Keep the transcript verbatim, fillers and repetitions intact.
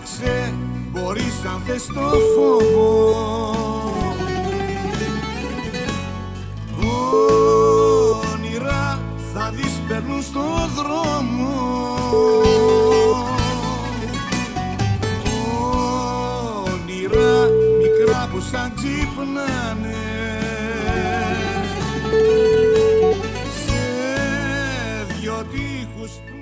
Άλλαξε, μπορείς αν θες το φόβο. Όνειρα θα δεις περνούν στο δρόμο. Όνειρα μικρά που σαν ξύπνανε. Σε δυο τείχους